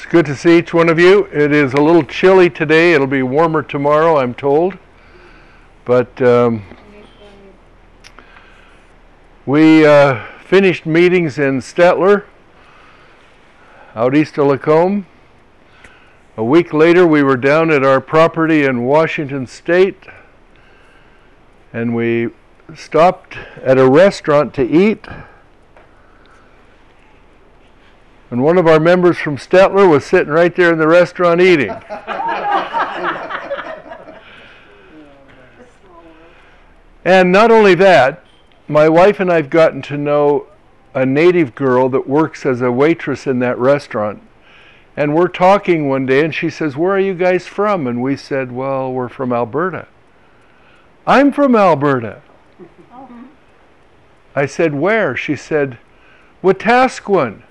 good to see each one of you. It is a little chilly today. It'll be warmer tomorrow, I'm told. But we finished meetings in Stettler, out east of Lacombe. A week later, we were down at our property in Washington State, and we stopped at a restaurant to eat. And one of our members from Stettler was sitting right there in the restaurant eating. And not only that, my wife and I have gotten to know a native girl that works as a waitress in that restaurant. And we're talking one day, and she says, "Where are you guys from?" And we said, "Well, we're from Alberta." "I'm from Alberta." I said, "Where?" She said, "Wetaskiwin."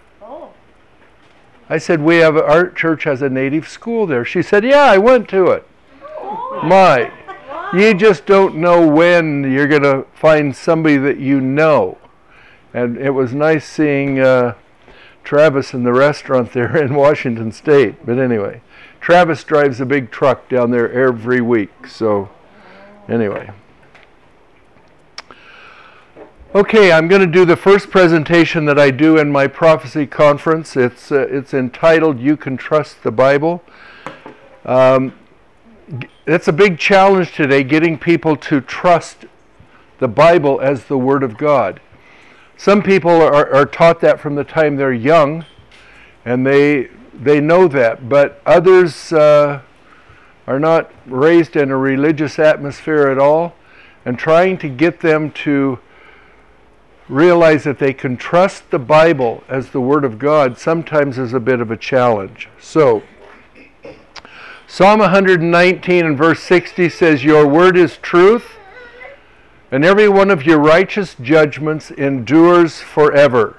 I said, "Our church has a native school there." She said, "Yeah, I went to it." My, you just don't know when you're going to find somebody that you know. And it was nice seeing Travis in the restaurant there in Washington State. But anyway, Travis drives a big truck down there every week. So anyway. Okay, I'm going to do the first presentation that I do in my prophecy conference. It's entitled "You Can Trust the Bible." It's a big challenge today, getting people to trust the Bible as the Word of God. Some people are taught that from the time they're young, and they know that, but others are not raised in a religious atmosphere at all, and trying to get them to realize that they can trust the Bible as the Word of God sometimes is a bit of a challenge. So, Psalm 119 and verse 60 says, "Your word is truth, and every one of your righteous judgments endures forever."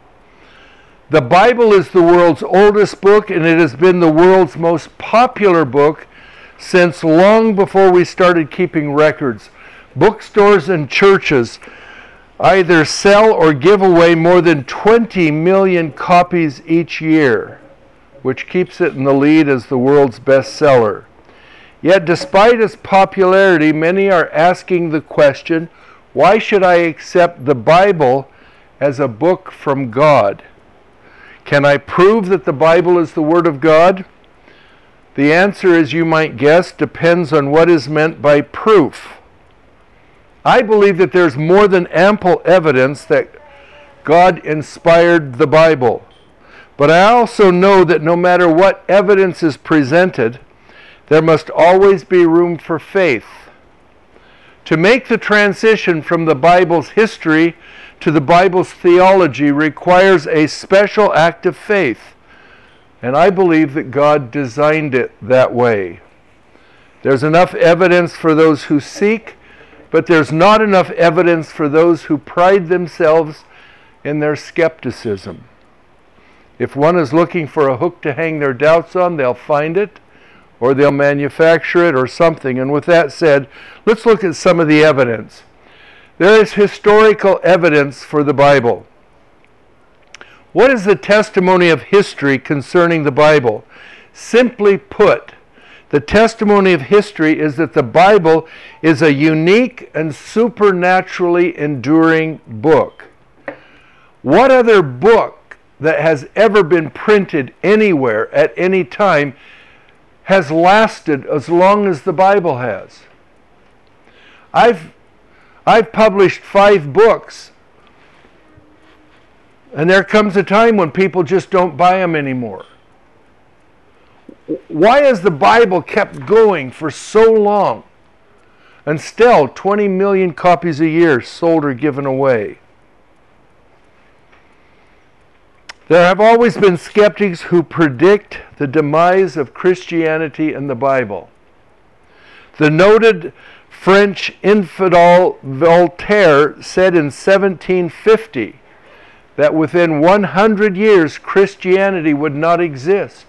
The Bible is the world's oldest book, and it has been the world's most popular book since long before we started keeping records. Bookstores and churches either sell or give away more than 20 million copies each year, which keeps it in the lead as the world's bestseller. Yet despite its popularity, many are asking the question, why should I accept the Bible as a book from God? Can I prove that the Bible is the Word of God? The answer, as you might guess, depends on what is meant by proof. I believe that there's more than ample evidence that God inspired the Bible. But I also know that no matter what evidence is presented, there must always be room for faith. To make the transition from the Bible's history to the Bible's theology requires a special act of faith. And I believe that God designed it that way. There's enough evidence for those who seek, but there's not enough evidence for those who pride themselves in their skepticism. If one is looking for a hook to hang their doubts on, they'll find it, or they'll manufacture it or something. And with that said, let's look at some of the evidence. There is historical evidence for the Bible. What is the testimony of history concerning the Bible? Simply put, the testimony of history is that the Bible is a unique and supernaturally enduring book. What other book that has ever been printed anywhere at any time has lasted as long as the Bible has? I've published 5 books, and there comes a time when people just don't buy them anymore. Why has the Bible kept going for so long and still 20 million copies a year sold or given away? There have always been skeptics who predict the demise of Christianity and the Bible. The noted French infidel Voltaire said in 1750 that within 100 years Christianity would not exist.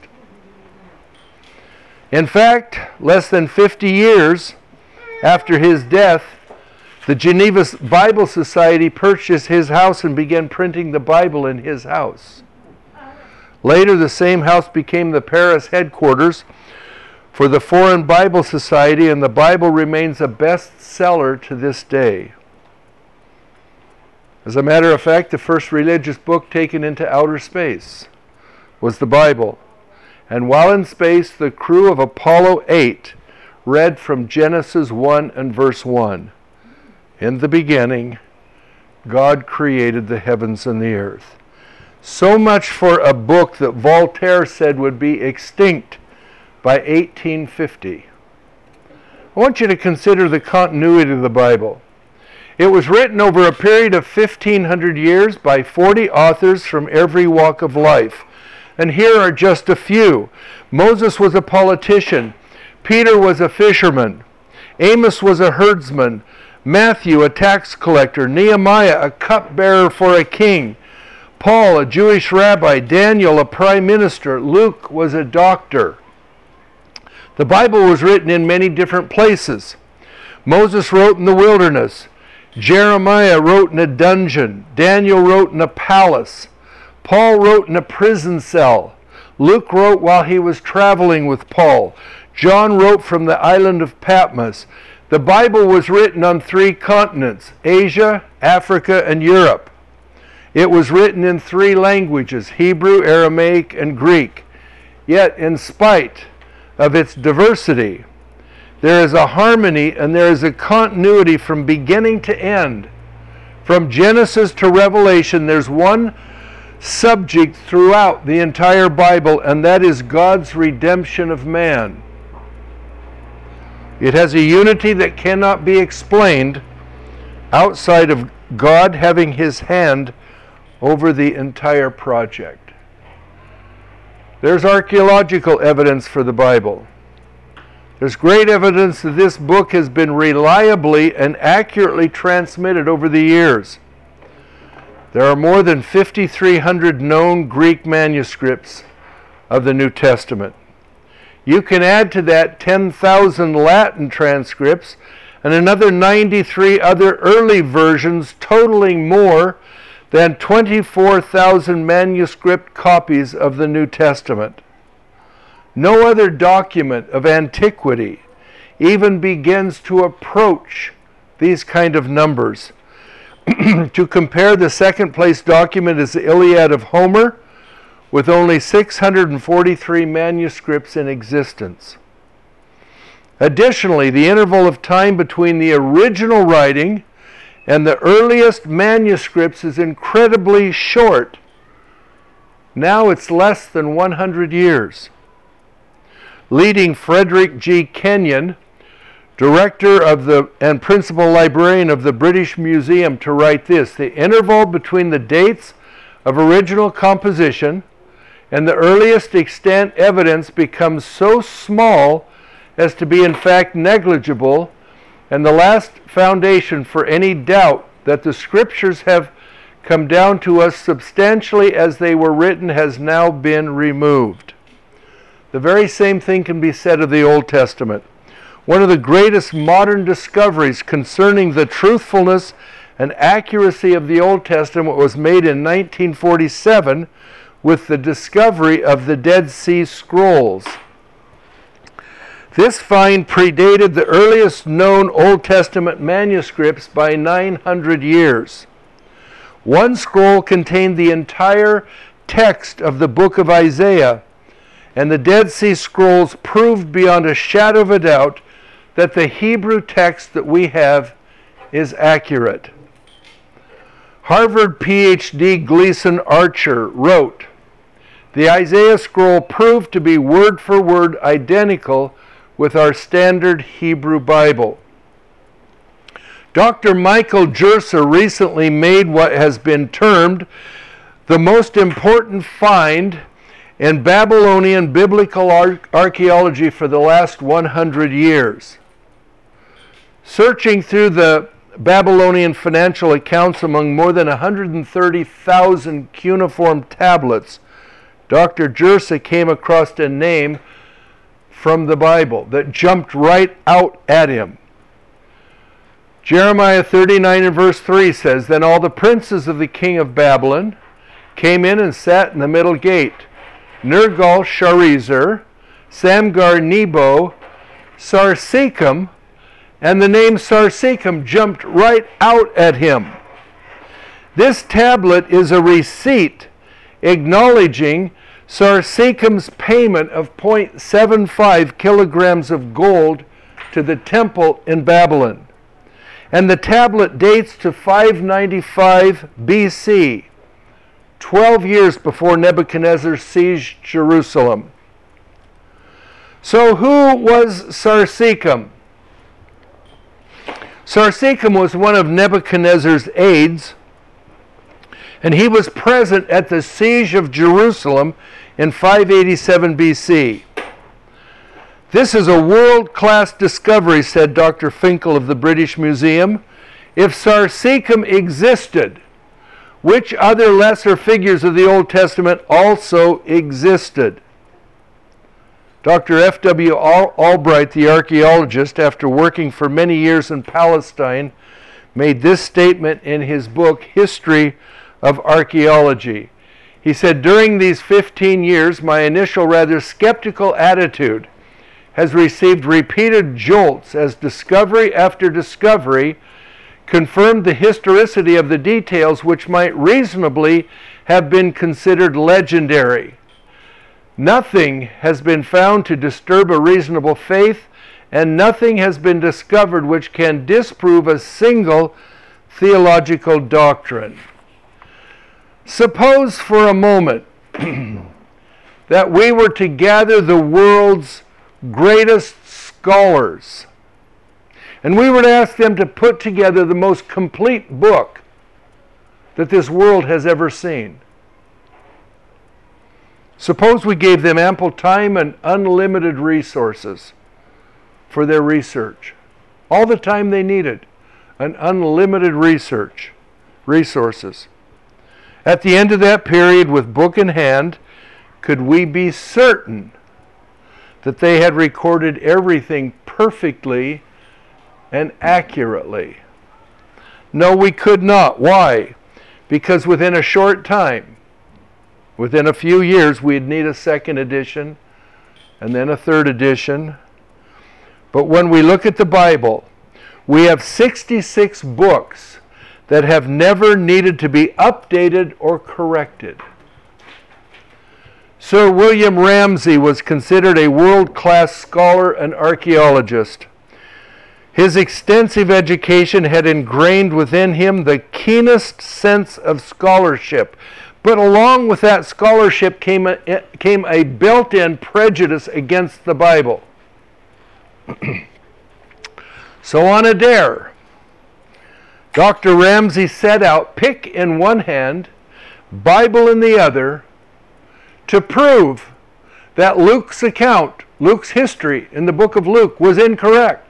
In fact, less than 50 years after his death, the Geneva Bible Society purchased his house and began printing the Bible in his house. Later, the same house became the Paris headquarters for the Foreign Bible Society, and the Bible remains a bestseller to this day. As a matter of fact, the first religious book taken into outer space was the Bible. And while in space, the crew of Apollo 8 read from Genesis 1 and verse 1. In the beginning, God created the heavens and the earth. So much for a book that Voltaire said would be extinct by 1850. I want you to consider the continuity of the Bible. It was written over a period of 1,500 years by 40 authors from every walk of life. And here are just a few. Moses was a politician. Peter was a fisherman. Amos was a herdsman. Matthew, a tax collector. Nehemiah, a cupbearer for a king. Paul, a Jewish rabbi. Daniel, a prime minister. Luke was a doctor. The Bible was written in many different places. Moses wrote in the wilderness. Jeremiah wrote in a dungeon. Daniel wrote in a palace. Paul wrote in a prison cell. Luke wrote while he was traveling with Paul. John wrote from the island of Patmos. The Bible was written on 3 continents, Asia, Africa, and Europe. It was written in 3 languages, Hebrew, Aramaic, and Greek. Yet, in spite of its diversity, there is a harmony and there is a continuity from beginning to end. From Genesis to Revelation, there's one subject throughout the entire Bible, and that is God's redemption of man. It has a unity that cannot be explained outside of God having his hand over the entire project. There's archaeological evidence for the Bible. There's great evidence that this book has been reliably and accurately transmitted over the years. There are more than 5,300 known Greek manuscripts of the New Testament. You can add to that 10,000 Latin transcripts and another 93 other early versions, totaling more than 24,000 manuscript copies of the New Testament. No other document of antiquity even begins to approach these kind of numbers. To compare, the second place document is the Iliad of Homer, with only 643 manuscripts in existence. Additionally, the interval of time between the original writing and the earliest manuscripts is incredibly short. Now it's less than 100 years. Leading Frederick G. Kenyon, director of and principal librarian of the British Museum, to write this: the interval between the dates of original composition and the earliest extant evidence becomes so small as to be in fact negligible, and the last foundation for any doubt that the scriptures have come down to us substantially as they were written has now been removed. The very same thing can be said of the Old Testament. One of the greatest modern discoveries concerning the truthfulness and accuracy of the Old Testament was made in 1947 with the discovery of the Dead Sea Scrolls. This find predated the earliest known Old Testament manuscripts by 900 years. One scroll contained the entire text of the book of Isaiah, and the Dead Sea Scrolls proved beyond a shadow of a doubt that the Hebrew text that we have is accurate. Harvard PhD Gleason Archer wrote, "The Isaiah scroll proved to be word for word identical with our standard Hebrew Bible." Dr. Michael Jersa recently made what has been termed the most important find in Babylonian biblical archaeology for the last 100 years. Searching through the Babylonian financial accounts among more than 130,000 cuneiform tablets, Dr. Jersa came across a name from the Bible that jumped right out at him. Jeremiah 39 and verse 3 says, "Then all the princes of the king of Babylon came in and sat in the middle gate. Nergal-Sharezer, Samgar-Nebo, Sarsekim, and the name Sarsekim jumped right out at him. This tablet is a receipt acknowledging Sarsekim's payment of 0.75 kilograms of gold to the temple in Babylon. And the tablet dates to 595 BC, 12 years before Nebuchadnezzar sieged Jerusalem. So who was Sarsekim? Sarsekim was one of Nebuchadnezzar's aides, and he was present at the siege of Jerusalem in 587 BC. This is a world-class discovery, said Dr. Finkel of the British Museum. If Sarsekim existed, which other lesser figures of the Old Testament also existed? Dr. F.W. Albright, the archaeologist, after working for many years in Palestine, made this statement in his book, History of Archaeology. He said, during these 15 years, my initial rather skeptical attitude has received repeated jolts as discovery after discovery confirmed the historicity of the details which might reasonably have been considered legendary. Nothing has been found to disturb a reasonable faith, and nothing has been discovered which can disprove a single theological doctrine. Suppose for a moment that we were to gather the world's greatest scholars, and we were to ask them to put together the most complete book that this world has ever seen. Suppose we gave them ample time and unlimited resources for their research. All the time they needed, and unlimited resources. At the end of that period, with book in hand, could we be certain that they had recorded everything perfectly and accurately? No, we could not. Why? Because within a short time, within a few years, we'd need a second edition and then a third edition. But when we look at the Bible, we have 66 books that have never needed to be updated or corrected. Sir William Ramsay was considered a world-class scholar and archaeologist. His extensive education had ingrained within him the keenest sense of scholarship. But along with that scholarship came a built-in prejudice against the Bible. So on a dare, Dr. Ramsay set out, pick in one hand, Bible in the other, to prove that Luke's account, Luke's history in the book of Luke, was incorrect.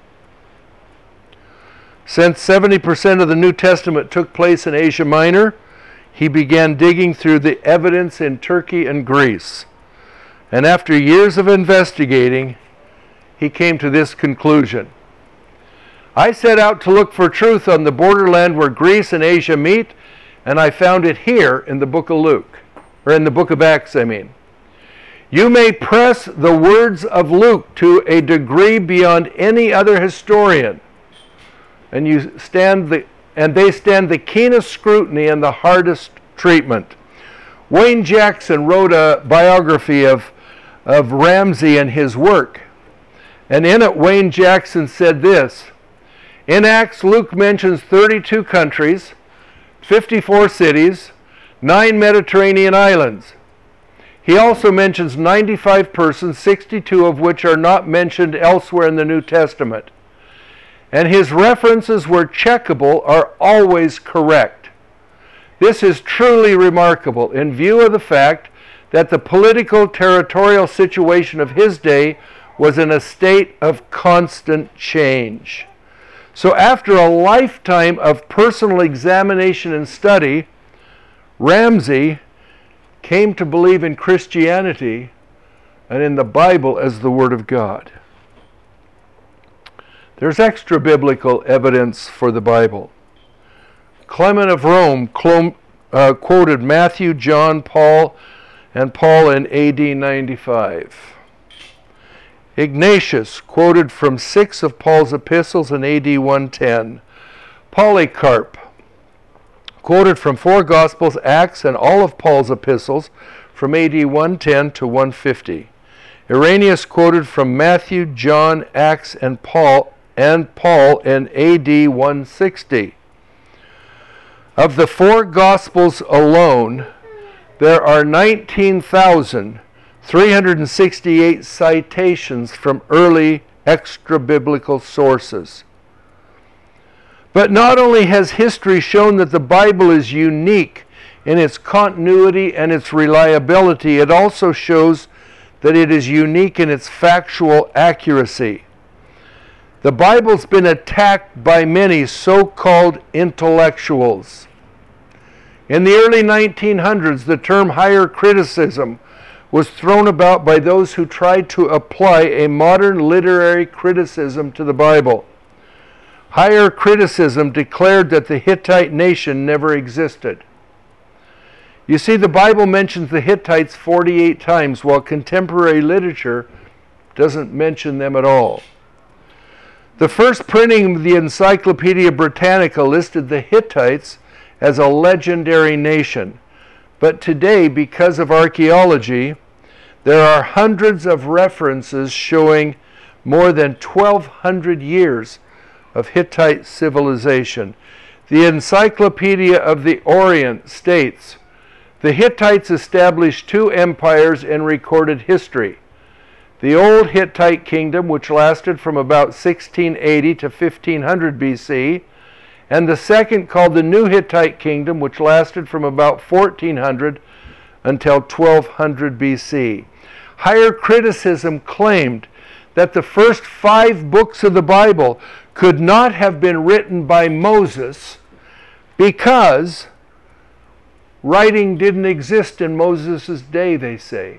Since 70% of the New Testament took place in Asia Minor, he began digging through the evidence in Turkey and Greece. And after years of investigating, he came to this conclusion. I set out to look for truth on the borderland where Greece and Asia meet, and I found it here in the book of Luke, or in the book of Acts, I mean. You may press the words of Luke to a degree beyond any other historian, and they stand the keenest scrutiny and the hardest treatment. Wayne Jackson wrote a biography of Ramsay and his work, and in it Wayne Jackson said this: in Acts, Luke mentions 32 countries, 54 cities, 9 Mediterranean islands. He also mentions 95 persons, 62 of which are not mentioned elsewhere in the New Testament. And his references, where checkable, are always correct. This is truly remarkable in view of the fact that the political territorial situation of his day was in a state of constant change. So after a lifetime of personal examination and study, Ramsay came to believe in Christianity and in the Bible as the Word of God. There's extra biblical evidence for the Bible. Clement of Rome quoted Matthew, John, Paul, and Paul in AD 95. Ignatius, quoted from 6 of Paul's epistles in AD 110. Polycarp, quoted from 4 Gospels, Acts, and all of Paul's epistles from AD 110 to 150. Irenaeus, quoted from Matthew, John, Acts, and Paul in AD 160. Of the 4 Gospels alone, there are 19,368 citations from early extra-biblical sources. But not only has history shown that the Bible is unique in its continuity and its reliability, it also shows that it is unique in its factual accuracy. The Bible's been attacked by many so-called intellectuals. In the early 1900s, the term higher criticism was thrown about by those who tried to apply a modern literary criticism to the Bible. Higher criticism declared that the Hittite nation never existed. You see, the Bible mentions the Hittites 48 times, while contemporary literature doesn't mention them at all. The first printing of the Encyclopedia Britannica listed the Hittites as a legendary nation. But today, because of archaeology, there are hundreds of references showing more than 1,200 years of Hittite civilization. The Encyclopedia of the Orient states, the Hittites established 2 empires in recorded history. The Old Hittite Kingdom, which lasted from about 1680 to 1500 BC, and the second, called the New Hittite Kingdom, which lasted from about 1400 until 1200 BC. Higher criticism claimed that the first 5 books of the Bible could not have been written by Moses because writing didn't exist in Moses' day, they say.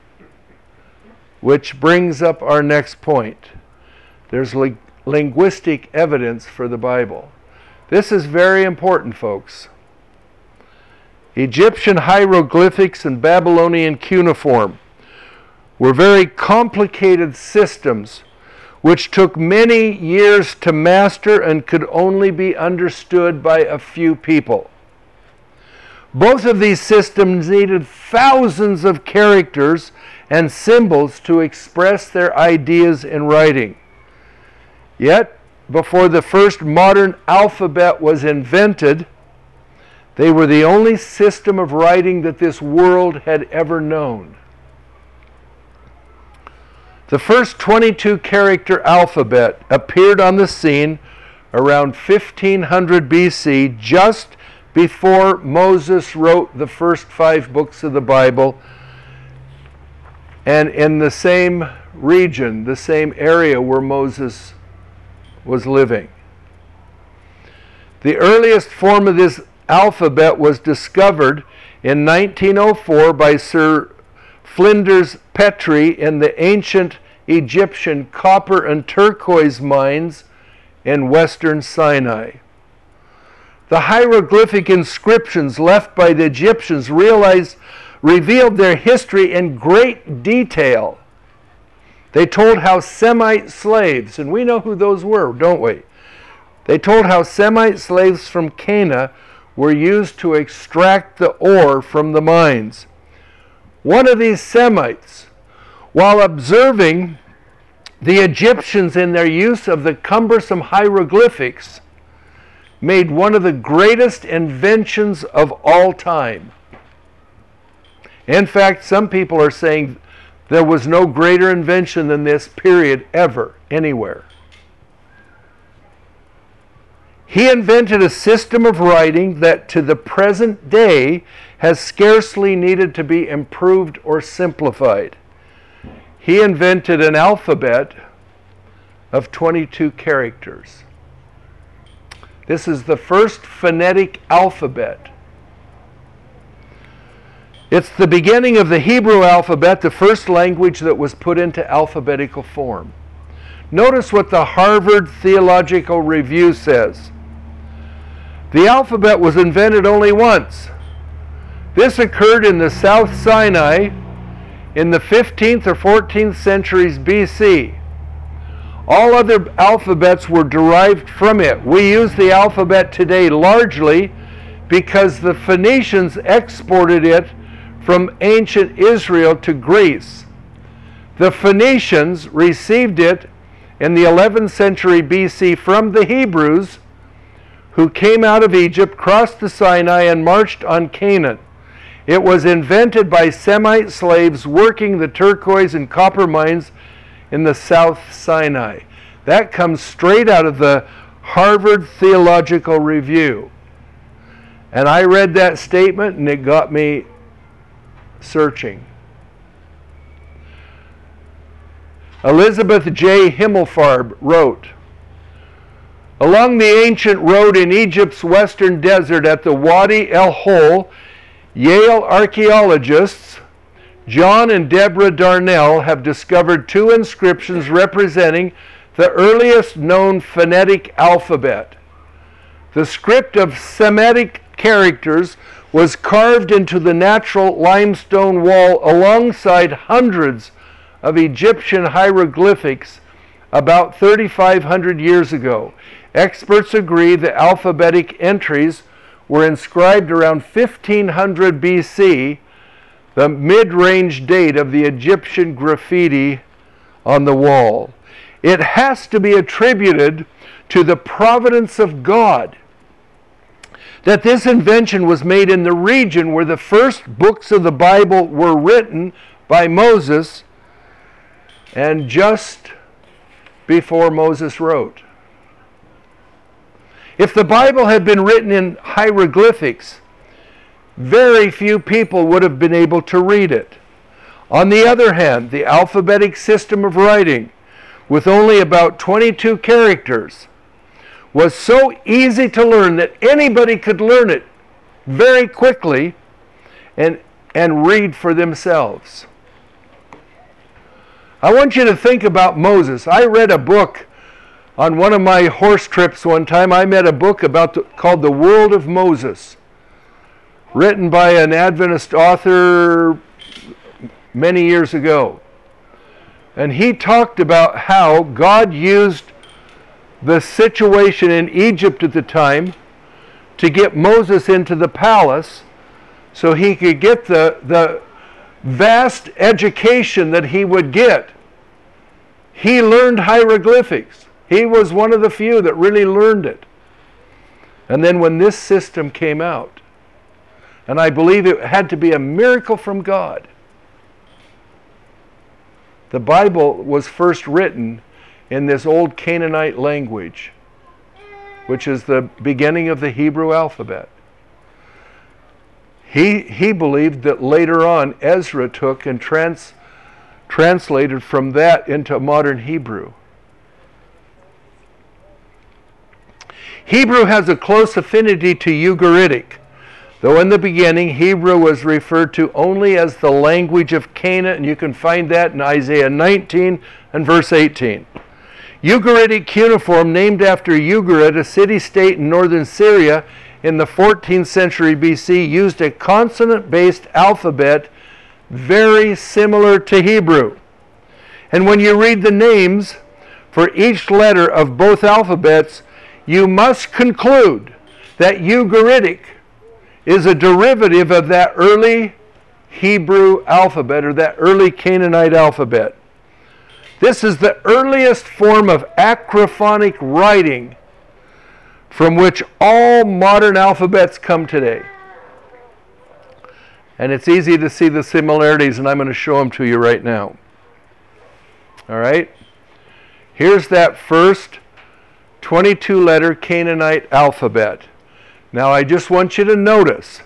Which brings up our next point. There's linguistic evidence for the Bible. This is very important, folks. Egyptian hieroglyphics and Babylonian cuneiform were very complicated systems which took many years to master and could only be understood by a few people. Both of these systems needed thousands of characters and symbols to express their ideas in writing. Yet, before the first modern alphabet was invented, they were the only system of writing that this world had ever known. The first 22-character alphabet appeared on the scene around 1500 BC, just before Moses wrote the first 5 books of the Bible, and in the same region, the same area where Moses was living. The earliest form of this alphabet was discovered in 1904 by Sir Flinders Petrie in the ancient Egyptian copper and turquoise mines in western Sinai. The hieroglyphic inscriptions left by the Egyptians revealed their history in great detail. They told how Semite slaves, and we know who those were, don't we? They told how Semite slaves from Cana were used to extract the ore from the mines. One of these Semites, while observing the Egyptians in their use of the cumbersome hieroglyphics, made one of the greatest inventions of all time. In fact, some people are saying there was no greater invention than this, period, ever, anywhere. He invented a system of writing that to the present day has scarcely needed to be improved or simplified. He invented an alphabet of 22 characters. This is the first phonetic alphabet. It's the beginning of the Hebrew alphabet, the first language that was put into alphabetical form. Notice what the Harvard Theological Review says. The alphabet was invented only once, This occurred in the South Sinai in the 15th or 14th centuries BC. All other alphabets were derived from it. We use the alphabet today largely because the Phoenicians exported it from ancient Israel to Greece. The Phoenicians received it in the 11th century BC from the Hebrews, who came out of Egypt, crossed the Sinai, and marched on Canaan. It was invented by Semite slaves working the turquoise and copper mines in the South Sinai. That comes straight out of the Harvard Theological Review. And I read that statement and it got me searching. Elizabeth J. Himmelfarb wrote, along the ancient road in Egypt's western desert at the Wadi El Hol, Yale archaeologists John and Deborah Darnell have discovered two inscriptions representing the earliest known phonetic alphabet. The script of Semitic characters was carved into the natural limestone wall alongside hundreds of Egyptian hieroglyphics about 3,500 years ago. Experts agree the alphabetic entries were inscribed around 1500 BC, the mid-range date of the Egyptian graffiti on the wall. It has to be attributed to the providence of God that this invention was made in the region where the first books of the Bible were written by Moses and just before Moses wrote. If the Bible had been written in hieroglyphics, very few people would have been able to read it. On the other hand, the alphabetic system of writing, with only about 22 characters, was so easy to learn that anybody could learn it very quickly and read for themselves. I want you to think about Moses. I read a book on one of my horse trips one time. I met a book called The World of Moses, written by an Adventist author many years ago. And he talked about how God used the situation in Egypt at the time to get Moses into the palace so he could get the vast education that he would get. He learned hieroglyphics. He was one of the few that really learned it. And then when this system came out, and I believe it had to be a miracle from God, the Bible was first written in this old Canaanite language, which is the beginning of the Hebrew alphabet. He believed that later on Ezra took and translated from that into modern Hebrew. Hebrew has a close affinity to Ugaritic, though in the beginning Hebrew was referred to only as the language of Canaan, and you can find that in Isaiah 19 and verse 18. Ugaritic cuneiform, named after Ugarit, a city-state in northern Syria in the 14th century BC, used a consonant-based alphabet very similar to Hebrew. And when you read the names for each letter of both alphabets, you must conclude that Ugaritic is a derivative of that early Hebrew alphabet, or that early Canaanite alphabet. This is the earliest form of acrophonic writing from which all modern alphabets come today. And it's easy to see the similarities, and I'm going to show them to you right now. All right? Here's that first 22-letter Canaanite alphabet. Now I just want you to notice,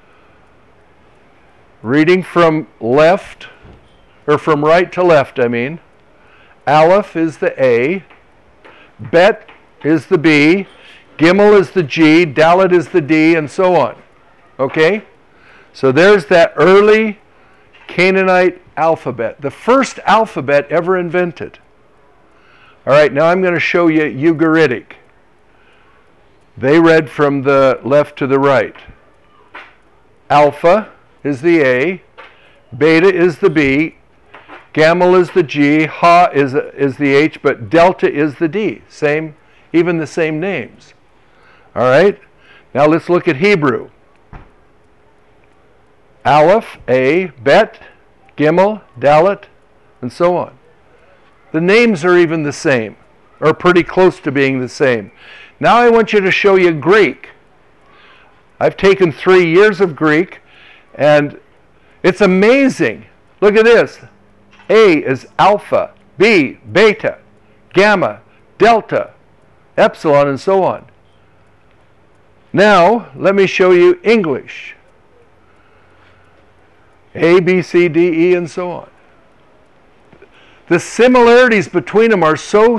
reading from left, or from right to left, I mean, Aleph is the A, Bet is the B, Gimel is the G, Dalet is the D, and so on. Okay? So there's that early Canaanite alphabet, the first alphabet ever invented. All right, now I'm going to show you Ugaritic. They read from the left to the right. Alpha, is the A, beta is the B, gamma is the G, ha is the H, but delta is the D. Same, even the same names. All right? Now let's look at Hebrew. Aleph, A, Bet, Gimel, Dalet, and so on. The names are even the same, or pretty close to being the same. Now I want you to show you Greek. I've taken 3 years of Greek, and it's amazing. Look at this. A is alpha, B, beta, gamma, delta, epsilon, and so on. Now, let me show you English. A, B, C, D, E, and so on. The similarities between them are so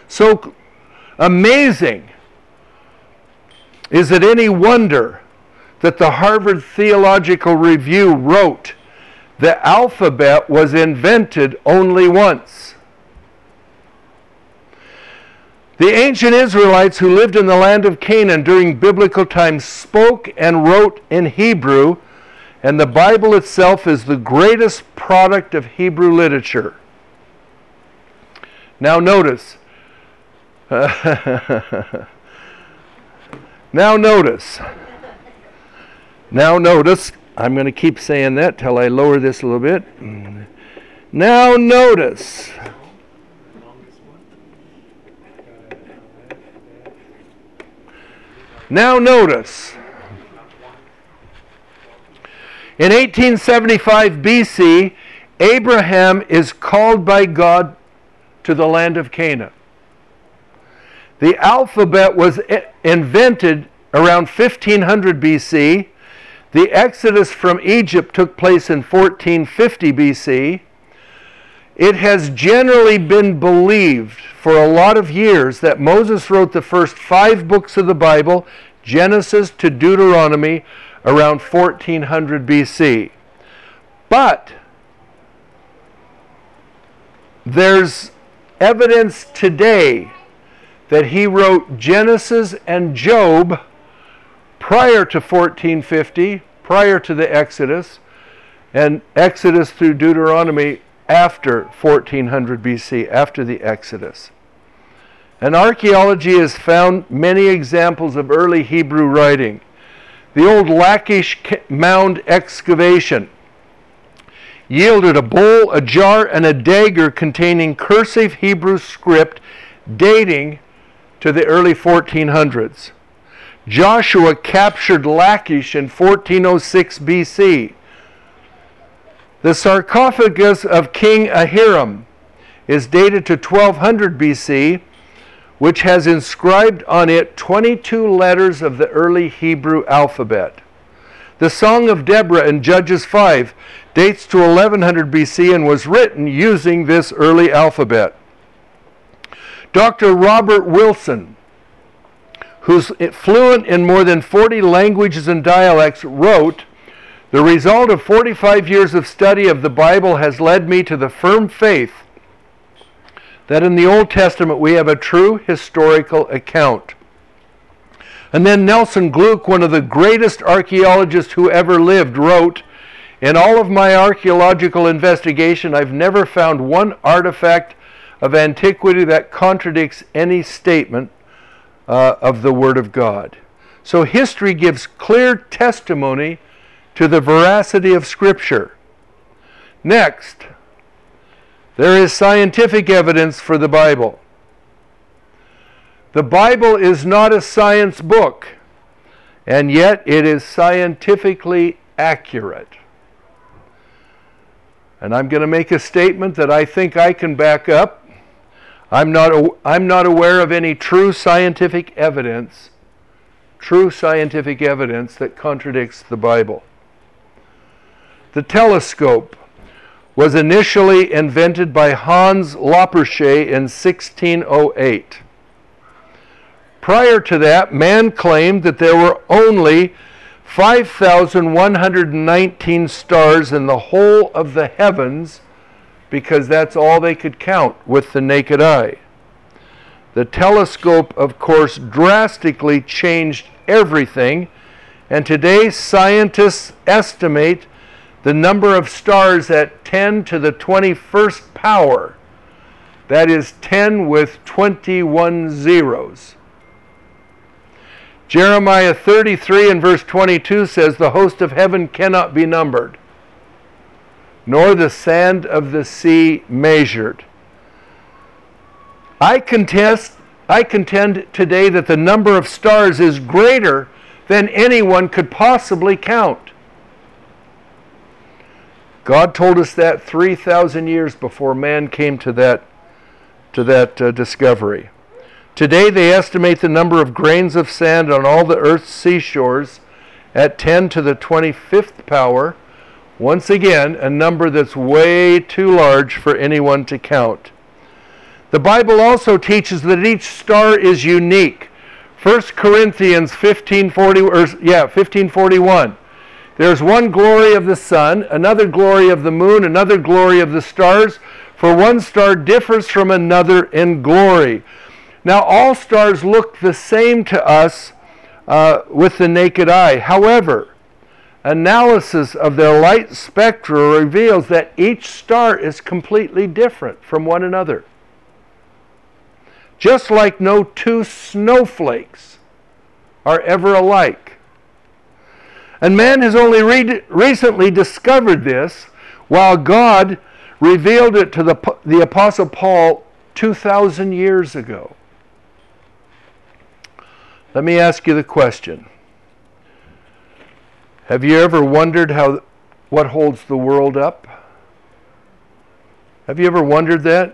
amazing. Is it any wonder that the Harvard Theological Review wrote, "The alphabet was invented only once"? The ancient Israelites who lived in the land of Canaan during biblical times spoke and wrote in Hebrew, and the Bible itself is the greatest product of Hebrew literature. Now notice. Now notice. I'm going to keep saying that till I lower this a little bit. Now notice. Now notice. In 1875 BC, Abraham is called by God to the land of Canaan. The alphabet was invented around 1500 BC. The Exodus from Egypt took place in 1450 BC. It has generally been believed for a lot of years that Moses wrote the first 5 books of the Bible, Genesis to Deuteronomy, around 1400 BC. But there's evidence today that he wrote Genesis and Job prior to 1450, prior to the Exodus, and Exodus through Deuteronomy after 1400 BC, after the Exodus. And archaeology has found many examples of early Hebrew writing. The old Lachish mound excavation yielded a bowl, a jar, and a dagger containing cursive Hebrew script dating to the early 1400s. Joshua captured Lachish in 1406 BC. The sarcophagus of King Ahiram is dated to 1200 BC, which has inscribed on it 22 letters of the early Hebrew alphabet. The Song of Deborah in Judges 5 dates to 1100 BC and was written using this early alphabet. Dr. Robert Wilson, who's fluent in more than 40 languages and dialects, wrote, "The result of 45 years of study of the Bible has led me to the firm faith that in the Old Testament we have a true historical account." And then Nelson Gluck, one of the greatest archaeologists who ever lived, wrote, "In all of my archaeological investigation, I've never found one artifact of antiquity that contradicts any statement of the Word of God." So history gives clear testimony to the veracity of Scripture. Next, there is scientific evidence for the Bible. The Bible is not a science book, and yet it is scientifically accurate. And I'm going to make a statement that I think I can back up. I'm not aware of any true scientific evidence that contradicts the Bible. The telescope was initially invented by Hans Lippershey in 1608. Prior to that, man claimed that there were only 5,119 stars in the whole of the heavens, because that's all they could count with the naked eye. The telescope, of course, drastically changed everything, and today scientists estimate the number of stars at 10 to the 21st power. That is 10 with 21 zeros. Jeremiah 33 and verse 22 says, the host of heaven cannot be numbered, nor the sand of the sea measured. I contend today that the number of stars is greater than anyone could possibly count. God told us that 3,000 years before man came to that discovery. Today they estimate the number of grains of sand on all the earth's seashores at 10 to the 25th power. Once again, a number that's way too large for anyone to count. The Bible also teaches that each star is unique. 1 Corinthians 15:41. There's one glory of the sun, another glory of the moon, another glory of the stars, for one star differs from another in glory. Now all stars look the same to us with the naked eye. However, analysis of their light spectra reveals that each star is completely different from one another. Just like no two snowflakes are ever alike. And man has only recently discovered this, while God revealed it to the Apostle Paul 2,000 years ago. Let me ask you the question. Have you ever wondered what holds the world up? Have you ever wondered that?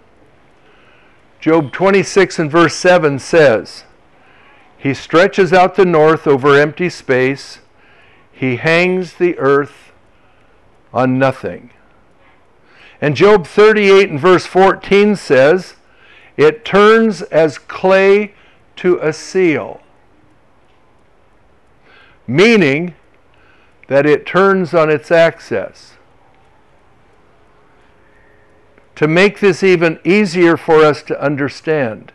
Job 26 and verse 7 says, he stretches out the north over empty space. He hangs the earth on nothing. And Job 38 and verse 14 says, it turns as clay to a seal. Meaning that it turns on its axis. To make this even easier for us to understand,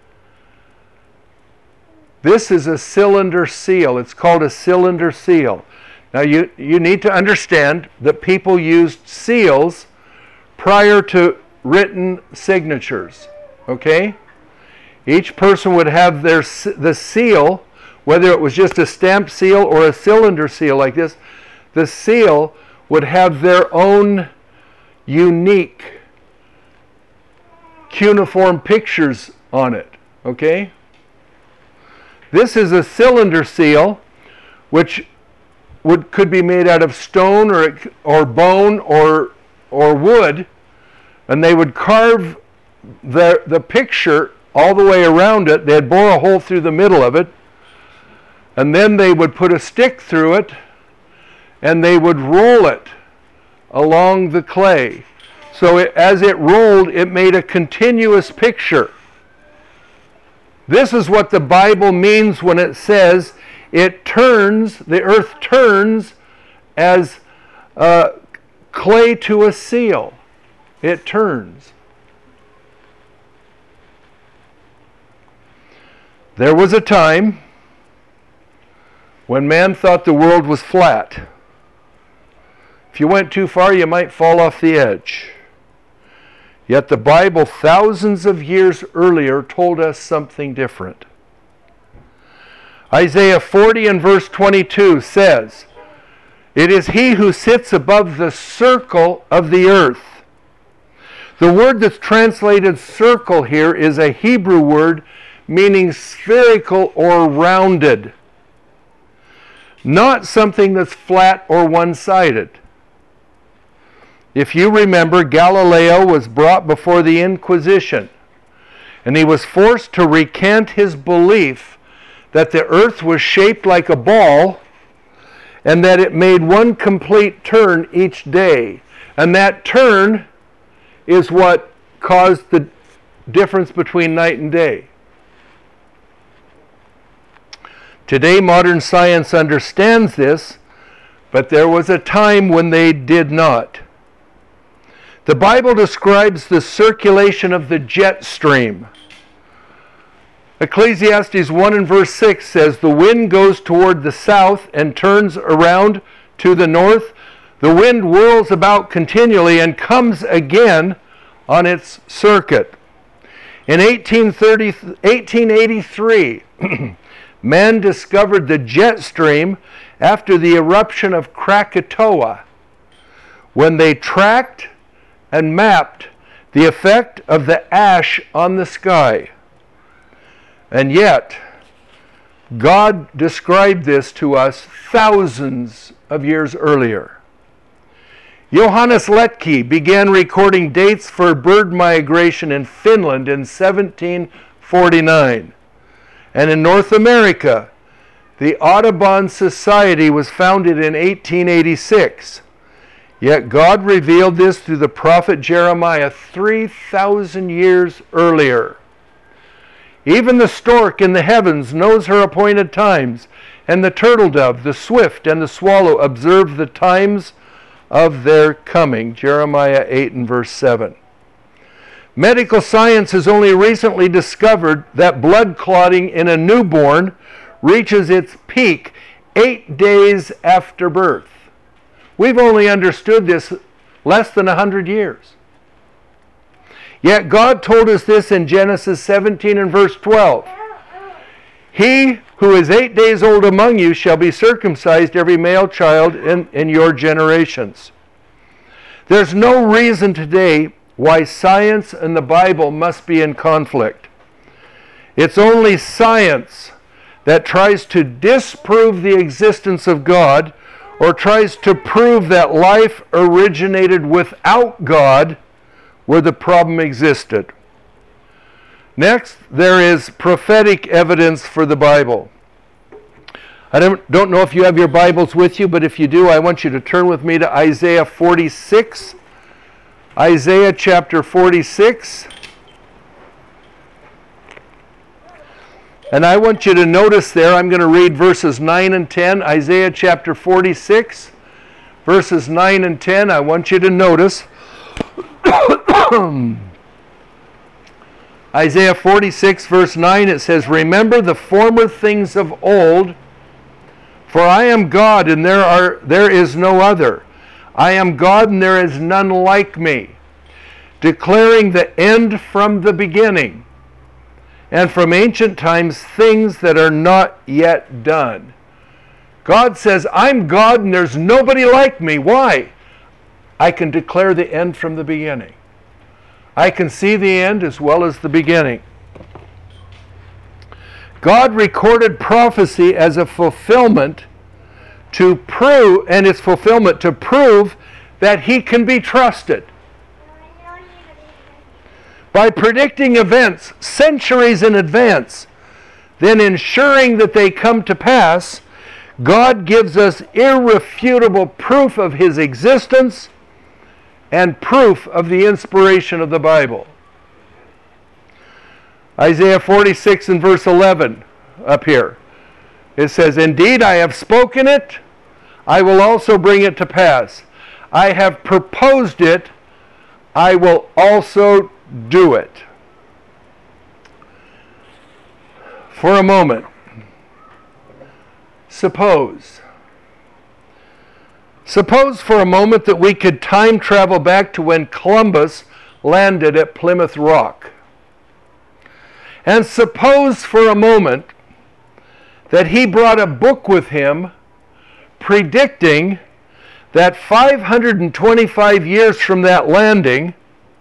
this is a cylinder seal. It's called a cylinder seal. Now you need to understand that people used seals prior to written signatures. Okay? Each person would have the seal, whether it was just a stamped seal or a cylinder seal like this, the seal would have their own unique cuneiform pictures on it. Okay? This is a cylinder seal, which could be made out of stone or bone or wood, and they would carve the picture all the way around it. They'd bore a hole through the middle of it, and then they would put a stick through it, and they would roll it along the clay. So as it rolled, it made a continuous picture. This is what the Bible means when it says it turns, the earth turns as clay to a seal. It turns. There was a time when man thought the world was flat. If you went too far, you might fall off the edge. Yet the Bible, thousands of years earlier, told us something different. Isaiah 40 and verse 22 says, it is he who sits above the circle of the earth. The word that's translated circle here is a Hebrew word meaning spherical or rounded. Not something that's flat or one-sided. If you remember, Galileo was brought before the Inquisition, and he was forced to recant his belief that the earth was shaped like a ball and that it made one complete turn each day. And that turn is what caused the difference between night and day. Today, modern science understands this, but there was a time when they did not. The Bible describes the circulation of the jet stream. Ecclesiastes 1 and verse 6 says, the wind goes toward the south and turns around to the north. The wind whirls about continually and comes again on its circuit. In 1883, man discovered the jet stream after the eruption of Krakatoa, when they tracked and mapped the effect of the ash on the sky. And yet, God described this to us thousands of years earlier. Johannes Letke began recording dates for bird migration in Finland in 1749. And in North America, the Audubon Society was founded in 1886. Yet God revealed this through the prophet Jeremiah 3,000 years earlier. Even the stork in the heavens knows her appointed times, and the turtle dove, the swift, and the swallow observe the times of their coming. Jeremiah 8 and verse 7. Medical science has only recently discovered that blood clotting in a newborn reaches its peak 8 days after birth. We've only understood this less than 100 years. Yet God told us this in Genesis 17 and verse 12. He who is 8 days old among you shall be circumcised, every male child in your generations. There's no reason today why science and the Bible must be in conflict. It's only science that tries to disprove the existence of God, or tries to prove that life originated without God where the problem existed. Next, there is prophetic evidence for the Bible. I don't know if you have your Bibles with you, but if you do, I want you to turn with me to Isaiah 46. Isaiah chapter 46. And I want you to notice there, I'm going to read verses 9 and 10. Isaiah chapter 46, verses 9 and 10. I want you to notice. Isaiah 46, verse 9, it says, "Remember the former things of old, for I am God and there is no other. I am God and there is none like me, declaring the end from the beginning, and from ancient times things that are not yet done." God says, I'm God and there's nobody like me. Why? I can declare the end from the beginning. I can see the end as well as the beginning. God recorded prophecy as a fulfillment to prove, and its fulfillment to prove that He can be trusted. By predicting events centuries in advance, then ensuring that they come to pass, God gives us irrefutable proof of His existence and proof of the inspiration of the Bible. Isaiah 46 and verse 11 up here. It says, "Indeed, I have spoken it, I will also bring it to pass. I have proposed it, I will also do it." For a moment, suppose for a moment that we could time travel back to when Columbus landed at Plymouth Rock. And suppose for a moment that he brought a book with him predicting that 525 years from that landing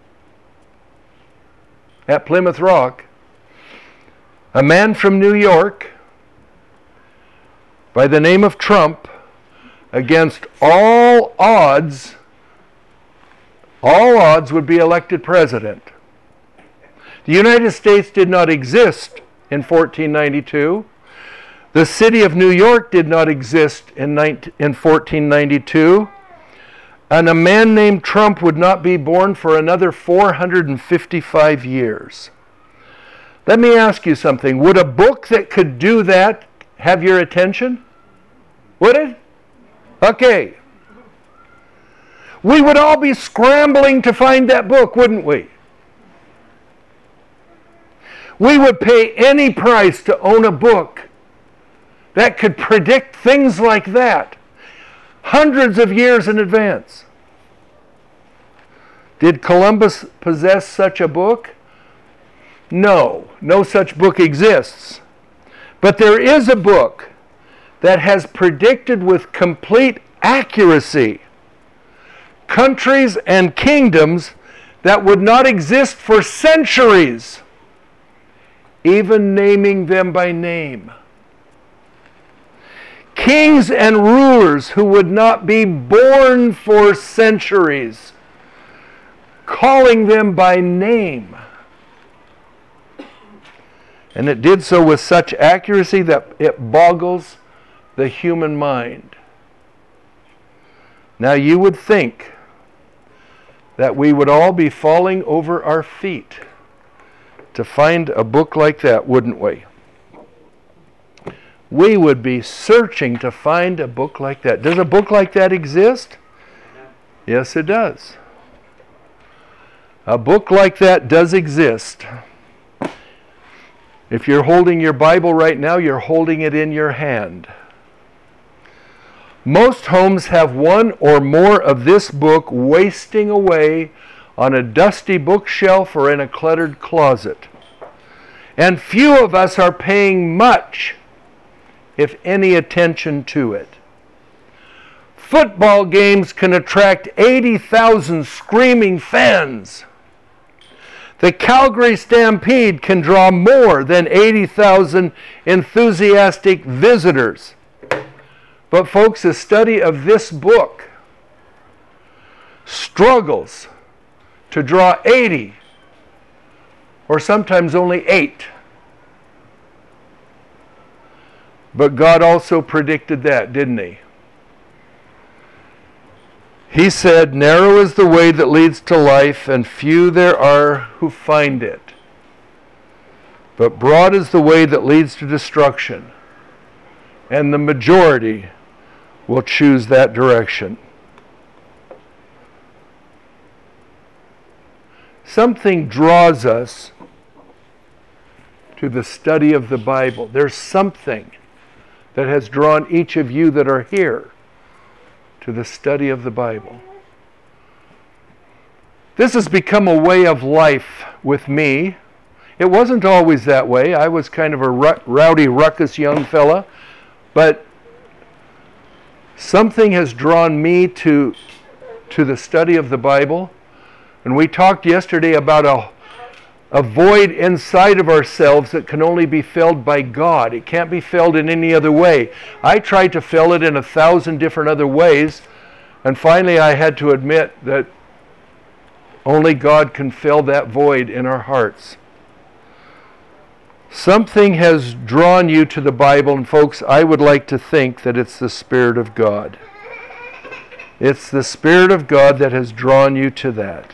at Plymouth Rock, a man from New York by the name of Trump, against all odds would be elected president. The United States did not exist in 1492. The city of New York did not exist in 1492. And a man named Trump would not be born for another 455 years. Let me ask you something. Would a book that could do that have your attention? Would it? Okay. We would all be scrambling to find that book, wouldn't we? We would pay any price to own a book that could predict things like that. hundreds of years in advance. Did Columbus possess such a book? No, no such book exists. But there is a book that has predicted with complete accuracy countries and kingdoms that would not exist for centuries, even naming them by name. Kings and rulers who would not be born for centuries, calling them by name. And it did so with such accuracy that it boggles the human mind. Now you would think that we would all be falling over our feet to find a book like that, wouldn't we? We would be searching to find a book like that. Does a book like that exist? Yes, it does. A book like that does exist. If you're holding your Bible right now, you're holding it in your hand. Most homes have one or more of this book wasting away on a dusty bookshelf or in a cluttered closet. And few of us are paying much, if any, attention to it. Football games can attract 80,000 screaming fans. The Calgary Stampede can draw more than 80,000 enthusiastic visitors. But folks, the study of this book struggles to draw 80 or sometimes only 8. But God also predicted that, didn't He? He said, "Narrow is the way that leads to life, and few there are who find it. But broad is the way that leads to destruction, and the majority will choose that direction." Something draws us to the study of the Bible. There's something that has drawn each of you that are here to the study of the Bible. This has become a way of life with me. It wasn't always that way. I was kind of a rowdy, ruckus young fella, but something has drawn me to the study of the Bible. And we talked yesterday about a void inside of ourselves that can only be filled by God. It can't be filled in any other way. I tried to fill it in 1,000 different other ways, and finally I had to admit that only God can fill that void in our hearts. Something has drawn you to the Bible, and folks, I would like to think that it's the Spirit of God. It's the Spirit of God that has drawn you to that.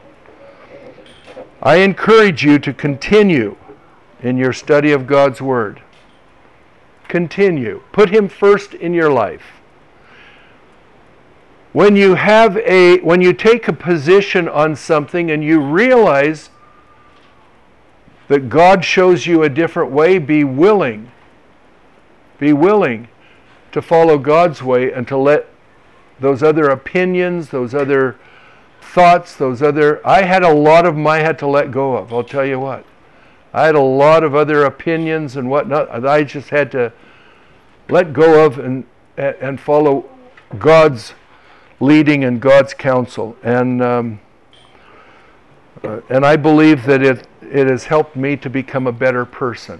I encourage you to continue in your study of God's Word. Continue. Put Him first in your life. When you take a position on something and you realize that God shows you a different way, be willing to follow God's way and to let those other opinions, those other thoughts, I had a lot of them I had to let go of, I'll tell you what. I had a lot of other opinions and whatnot that I just had to let go of and follow God's leading and God's counsel. And I believe that it has helped me to become a better person.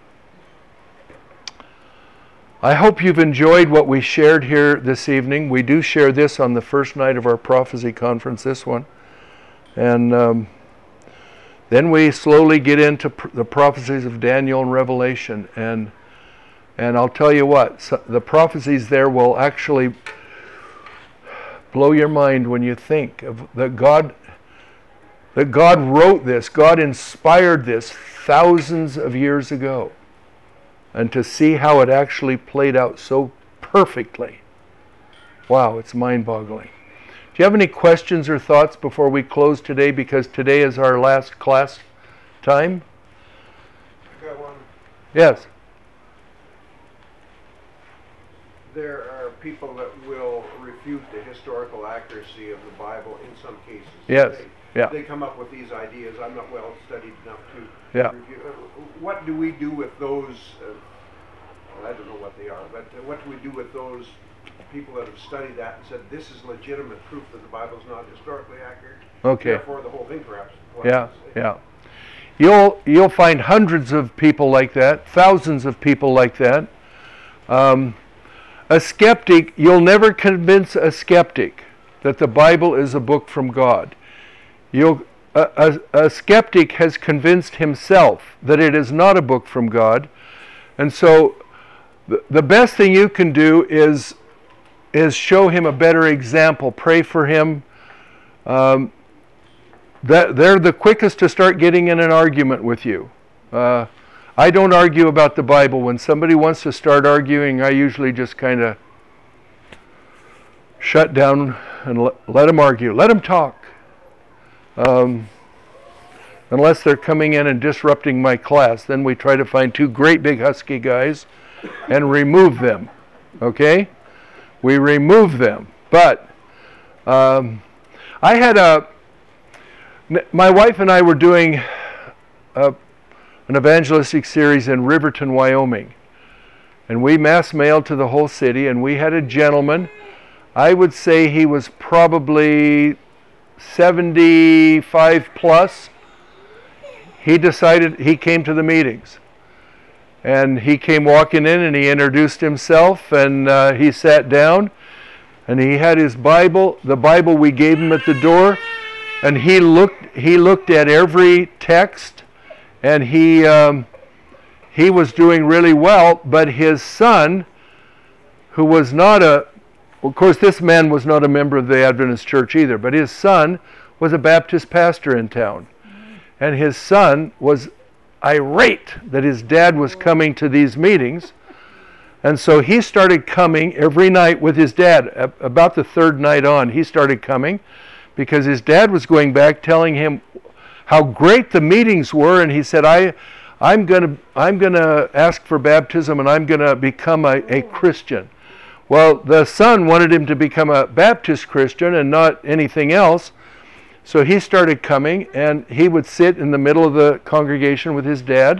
I hope you've enjoyed what we shared here this evening. We do share this on the first night of our prophecy conference, this one. And then we slowly get into the prophecies of Daniel and Revelation. And I'll tell you what, the prophecies there will actually blow your mind when you think of that God wrote this, God inspired this thousands of years ago. And to see how it actually played out so perfectly. Wow, it's mind-boggling. Do you have any questions or thoughts before we close today? Because today is our last class time. I got one. Yes. There are people that will refute the historical accuracy of the Bible in some cases. Yes. They come up with these ideas. I'm not well studied enough to review. What do we do with those? I don't know what they are, but what do we do with those people that have studied that and said this is legitimate proof that the Bible is not historically accurate? Okay. Therefore, the whole thing perhaps. Yeah. You'll find hundreds of people like that, thousands of people like that. A skeptic, you'll never convince a skeptic that the Bible is a book from God. A skeptic has convinced himself that it is not a book from God, and so the best thing you can do is show him a better example. Pray for him. They're the quickest to start getting in an argument with you. I don't argue about the Bible. When somebody wants to start arguing, I usually just kind of shut down and let them argue. Let them talk. Unless they're coming in and disrupting my class, then we try to find two great big husky guys and remove them. Okay? We remove them. But my wife and I were doing an evangelistic series in Riverton, Wyoming. And we mass mailed to the whole city, and we had a gentleman. I would say he was probably 75 plus. He came to the meetings. And he came walking in and he introduced himself, and he sat down, and he had his Bible, the Bible we gave him at the door, and he looked at every text, and he was doing really well. But his son, who was not of course this man was not a member of the Adventist church either, but his son was a Baptist pastor in town. And his son was irate that his dad was coming to these meetings. And so he started coming every night with his dad. About the third night on, he started coming because his dad was going back telling him how great the meetings were. And he said, I'm gonna ask for baptism, and I'm gonna become a Christian. Well, the son wanted him to become a Baptist Christian and not anything else. So he started coming, and he would sit in the middle of the congregation with his dad.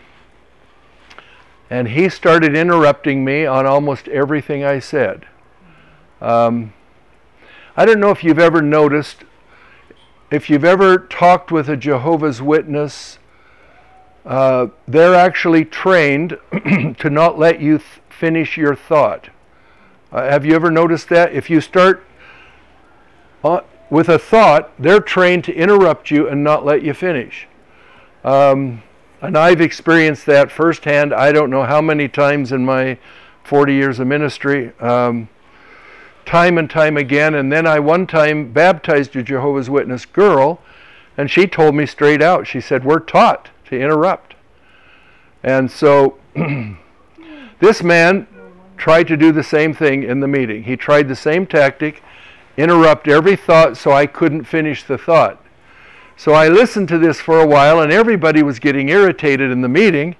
And he started interrupting me on almost everything I said. I don't know if you've ever noticed, if you've ever talked with a Jehovah's Witness, they're actually trained to not let you finish your thought. Have you ever noticed that? If you start with a thought, they're trained to interrupt you and not let you finish. And I've experienced that firsthand. I don't know how many times in my 40 years of ministry, time and time again. And then I one time baptized a Jehovah's Witness girl, and she told me straight out, she said, we're taught to interrupt. And so this man tried to do the same thing in the meeting. He tried the same tactic, interrupt every thought so I couldn't finish the thought. So I listened to this for a while, and everybody was getting irritated in the meeting.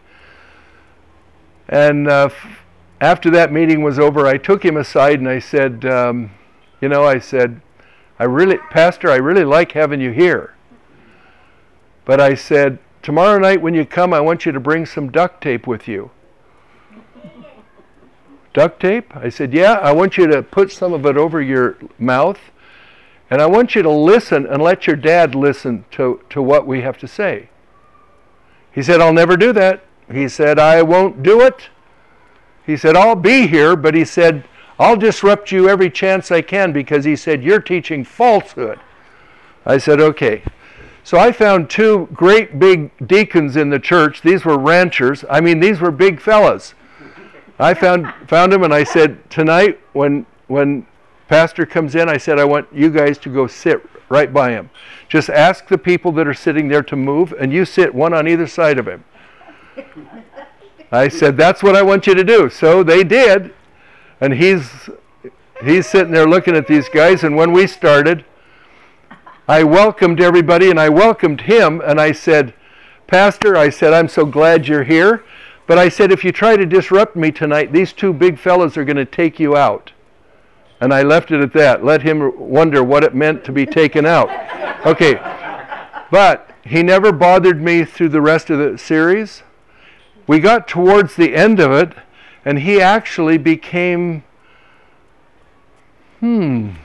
And after that meeting was over, I took him aside and I said, Pastor, I really like having you here. But I said, tomorrow night when you come, I want you to bring some duct tape with you. Duct tape? I said, yeah, I want you to put some of it over your mouth, and I want you to listen and let your dad listen to what we have to say. He said, I'll never do that. He said, I won't do it. He said, I'll be here, but he said, I'll disrupt you every chance I can, because he said, you're teaching falsehood. I said, okay. So I found two great big deacons in the church. These were ranchers. I mean, these were big fellas. I found them, and I said, tonight when Pastor comes in, I said, I want you guys to go sit right by him. Just ask the people that are sitting there to move, and you sit one on either side of him. I said, that's what I want you to do. So they did, and he's sitting there looking at these guys, and when we started, I welcomed everybody, and I welcomed him, and I said, Pastor, I said, I'm so glad you're here. But I said, if you try to disrupt me tonight, these two big fellas are going to take you out. And I left it at that. Let him wonder what it meant to be taken out. Okay. But he never bothered me through the rest of the series. We got towards the end of it, and he actually became, I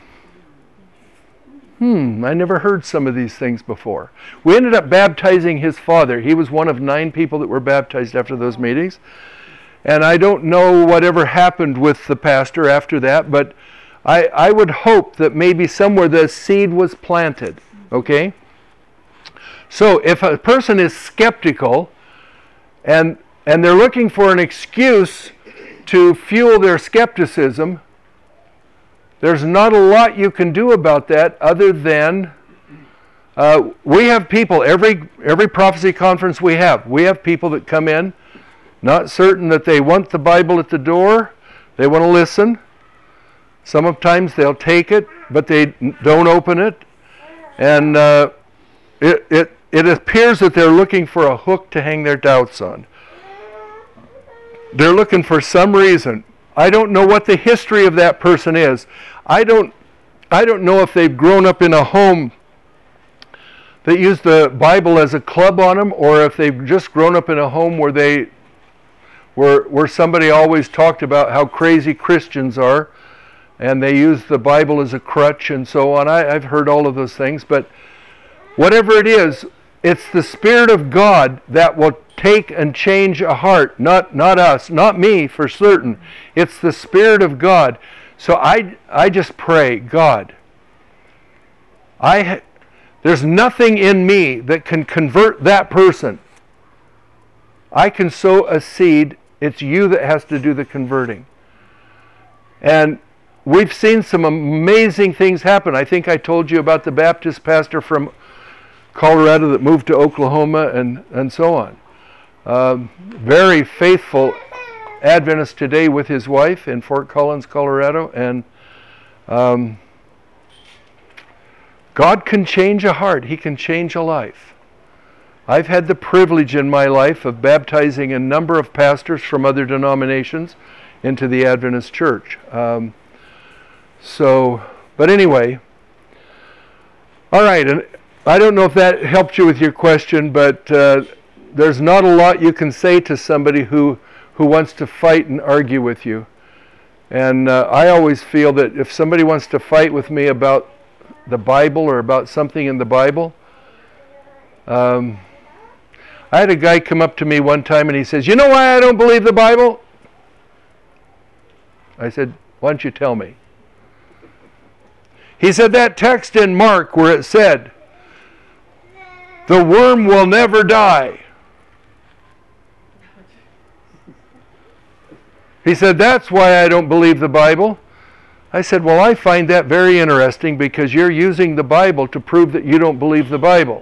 never heard some of these things before. We ended up baptizing his father. He was one of 9 people that were baptized after those meetings. And I don't know whatever happened with the pastor after that, but I would hope that maybe somewhere the seed was planted, okay? So if a person is skeptical and they're looking for an excuse to fuel their skepticism, there's not a lot you can do about that other than we have people, every prophecy conference we have people that come in not certain that they want the Bible at the door. They want to listen. Sometimes they'll take it, but they don't open it. And it appears that they're looking for a hook to hang their doubts on. They're looking for some reason. I don't know what the history of that person is. I don't know if they've grown up in a home that used the Bible as a club on them, or if they've just grown up in a home where where somebody always talked about how crazy Christians are, and they use the Bible as a crutch and so on. I've heard all of those things, but whatever it is, it's the Spirit of God that will take and change a heart, not us, not me for certain. It's the Spirit of God. So I just pray, God, there's nothing in me that can convert that person. I can sow a seed. It's you that has to do the converting. And we've seen some amazing things happen. I think I told you about the Baptist pastor from Colorado that moved to Oklahoma and so on. Very faithful Adventist today with his wife in Fort Collins, Colorado. And God can change a heart. He can change a life. I've had the privilege in my life of baptizing a number of pastors from other denominations into the Adventist church. But anyway, all right, and I don't know if that helped you with your question, but there's not a lot you can say to somebody who wants to fight and argue with you. And I always feel that if somebody wants to fight with me about the Bible or about something in the Bible, I had a guy come up to me one time and he says, "You know why I don't believe the Bible?" I said, "Why don't you tell me?" He said, "That text in Mark where it said, 'The worm will never die.'" He said, "That's why I don't believe the Bible." I said, "Well, I find that very interesting because you're using the Bible to prove that you don't believe the Bible."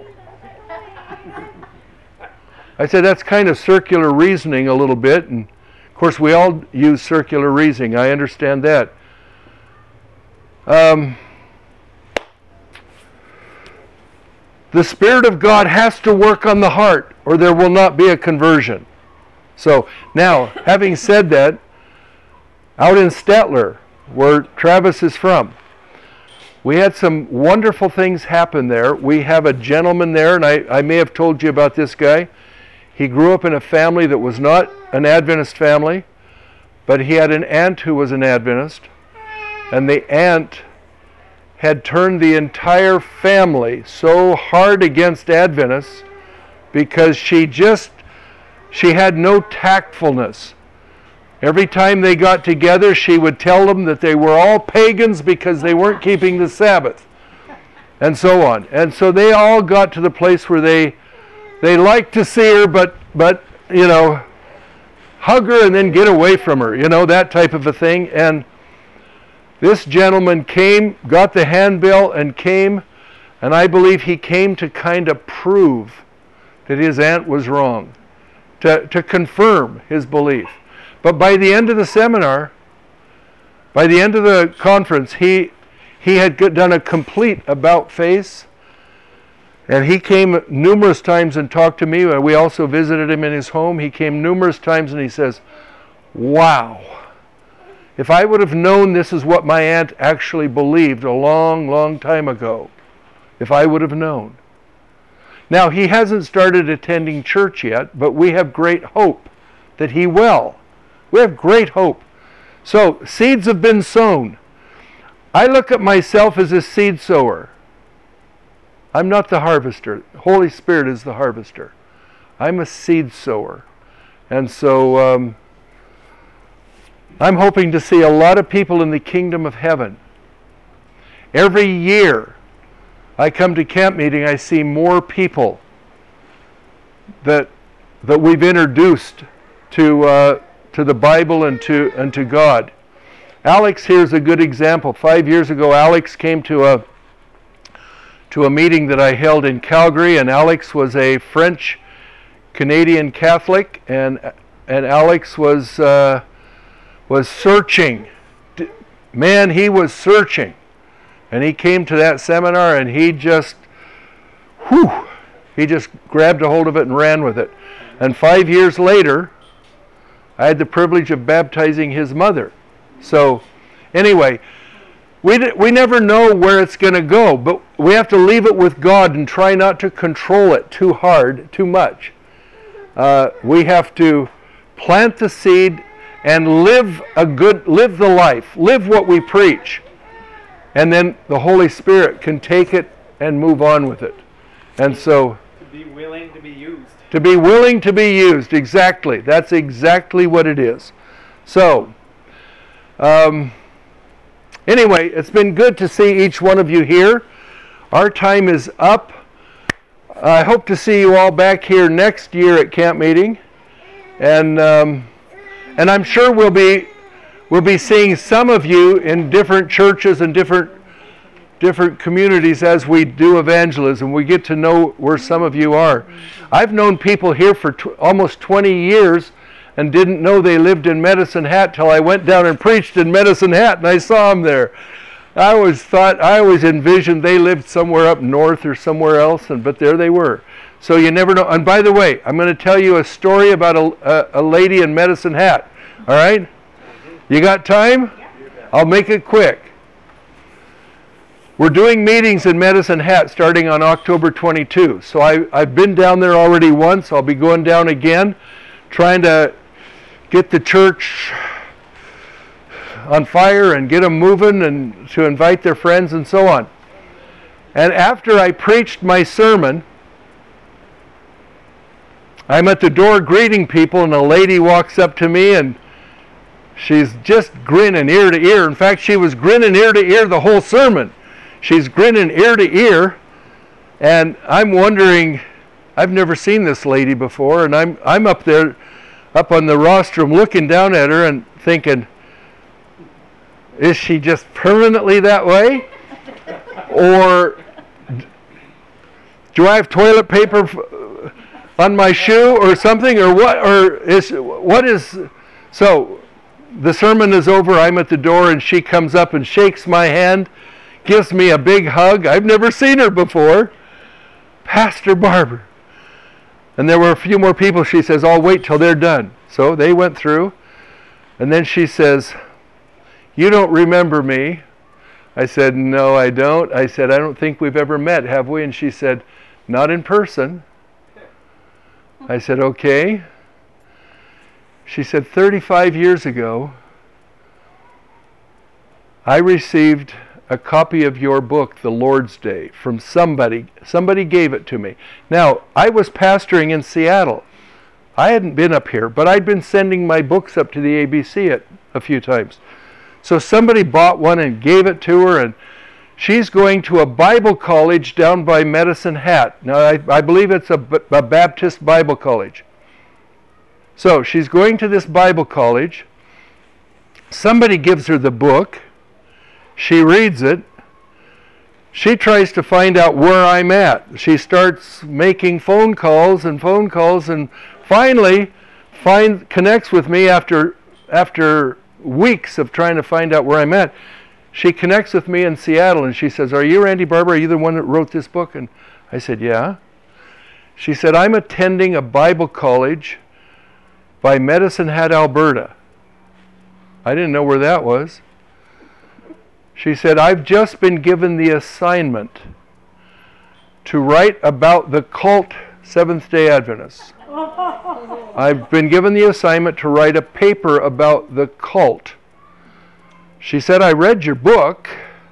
I said, "That's kind of circular reasoning a little bit." And of course, we all use circular reasoning. I understand that. The Spirit of God has to work on the heart, or there will not be a conversion. So, now, having said that, out in Stettler, where Travis is from, we had some wonderful things happen there. We have a gentleman there, and I may have told you about this guy. He grew up in a family that was not an Adventist family, but he had an aunt who was an Adventist, and the aunt had turned the entire family so hard against Adventists because she had no tactfulness. Every time they got together, she would tell them that they were all pagans because they weren't keeping the Sabbath, and so on. And so they all got to the place where they liked to see her, but hug her and then get away from her, that type of a thing. And this gentleman came, got the handbill and came, and I believe he came to kind of prove that his aunt was wrong, to confirm his belief. But by the end of the seminar, by the end of the conference, he had done a complete about-face, and he came numerous times and talked to me. We also visited him in his home. He came numerous times and he says, "Wow." If I would have known this is what my aunt actually believed a long, long time ago, if I would have known. Now, he hasn't started attending church yet, but we have great hope that he will. We have great hope. So, seeds have been sown. I look at myself as a seed sower. I'm not the harvester. Holy Spirit is the harvester. I'm a seed sower. And so, I'm hoping to see a lot of people in the kingdom of heaven. Every year I come to camp meeting, I see more people that we've introduced to the Bible and to God. Alex here is a good example. 5 years ago, Alex came to a meeting that I held in Calgary, and Alex was a French Canadian Catholic, and Alex was searching. Man, he was searching. And he came to that seminar and he just grabbed a hold of it and ran with it. And 5 years later, I had the privilege of baptizing his mother. So, anyway, we never know where it's going to go, but we have to leave it with God and try not to control it too hard, too much. We have to plant the seed and live the life, live what we preach. And then the Holy Spirit can take it and move on with it. And so, to be willing to be used. To be willing to be used, exactly. That's exactly what it is. So, anyway, it's been good to see each one of you here. Our time is up. I hope to see you all back here next year at camp meeting. And I'm sure we'll be seeing some of you in different churches and different communities as we do evangelism. We get to know where some of you are. I've known people here for almost 20 years and didn't know they lived in Medicine Hat till I went down and preached in Medicine Hat and I saw them there. I always envisioned they lived somewhere up north or somewhere else, but there they were. So you never know. And by the way, I'm going to tell you a story about a lady in Medicine Hat. All right? You got time? I'll make it quick. We're doing meetings in Medicine Hat starting on October 22. So I've been down there already once. I'll be going down again, trying to get the church on fire and get them moving and to invite their friends and so on. And after I preached my sermon, I'm at the door greeting people, and a lady walks up to me and she's just grinning ear to ear. In fact, she was grinning ear to ear the whole sermon. She's grinning ear to ear, and I'm wondering, I've never seen this lady before, and I'm up there, up on the rostrum looking down at her and thinking, is she just permanently that way? Or do I have toilet paper on my shoe or something, or what? So the sermon is over, I'm at the door, and she comes up and shakes my hand, gives me a big hug. I've never seen her before. Pastor Barber. And there were a few more people. She says, I'll wait till they're done. So they went through, and then she says, you don't remember me? I said, no, I don't. I said, I don't think we've ever met, have we? And she said, not in person. I said, okay. She said, 35 years ago, I received a copy of your book, The Lord's Day, from somebody. Somebody gave it to me. Now, I was pastoring in Seattle. I hadn't been up here, but I'd been sending my books up to the ABC a few times. So somebody bought one and gave it to her, and she's going to a Bible college down by Medicine Hat. Now, I believe it's a Baptist Bible college. So she's going to this Bible college. Somebody gives her the book. She reads it. She tries to find out where I'm at. She starts making phone calls, and finally connects with me after weeks of trying to find out where I'm at. She connects with me in Seattle, and she says, are you Randy Barber? Are you the one that wrote this book? And I said, yeah. She said, I'm attending a Bible college by Medicine Hat, Alberta. I didn't know where that was. She said, I've just been given the assignment to write about the cult Seventh-day Adventists. I've been given the assignment to write a paper about the cult. She said, I read your book.